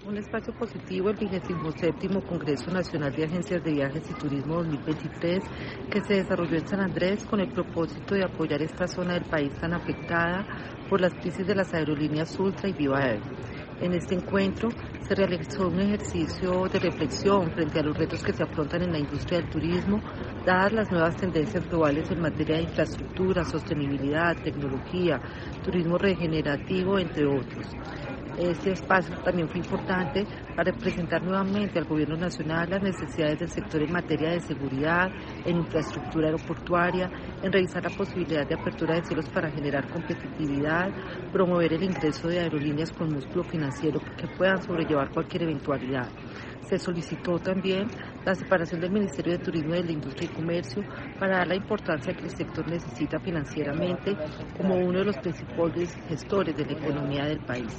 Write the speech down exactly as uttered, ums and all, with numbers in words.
Un espacio positivo, el vigésimo séptimo Congreso Nacional de Agencias de Viajes y Turismo dos mil veintitrés, que se desarrolló en San Andrés con el propósito de apoyar esta zona del país tan afectada por las crisis de las aerolíneas Ultra y Viva Air. En este encuentro se realizó un ejercicio de reflexión frente a los retos que se afrontan en la industria del turismo, dadas las nuevas tendencias globales en materia de infraestructura, sostenibilidad, tecnología, turismo regenerativo, entre otros. Este espacio también fue importante para presentar nuevamente al Gobierno Nacional las necesidades del sector en materia de seguridad, en infraestructura aeroportuaria, en revisar la posibilidad de apertura de cielos para generar competitividad, promover el ingreso de aerolíneas con músculo financiero que puedan sobrellevar cualquier eventualidad. Se solicitó también la separación del Ministerio de Turismo y de la Industria y Comercio para dar la importancia que el sector necesita financieramente como uno de los principales gestores de la economía del país.